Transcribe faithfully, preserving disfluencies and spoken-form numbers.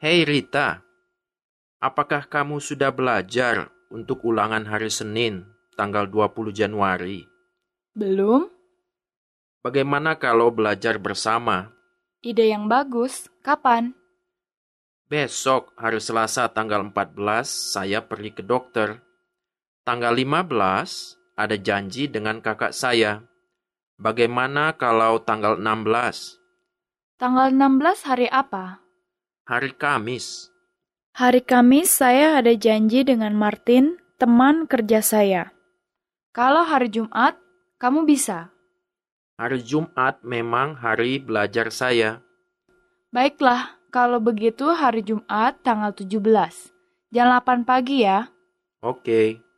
Hei Rita, apakah kamu sudah belajar untuk ulangan hari Senin, tanggal dua puluh Januari? Belum? Bagaimana kalau belajar bersama? Ide yang bagus. Kapan? Besok, hari Selasa tanggal empat belas, saya pergi ke dokter. Tanggal lima belas, ada janji dengan kakak saya. Bagaimana kalau tanggal enam belas? Tanggal enam belas hari apa? Hari Kamis. Hari Kamis saya ada janji dengan Martin, teman kerja saya. Kalau hari Jumat, kamu bisa. Hari Jumat memang hari belajar saya. Baiklah, kalau begitu hari Jumat tanggal tujuh belas. Jam delapan pagi ya. Oke.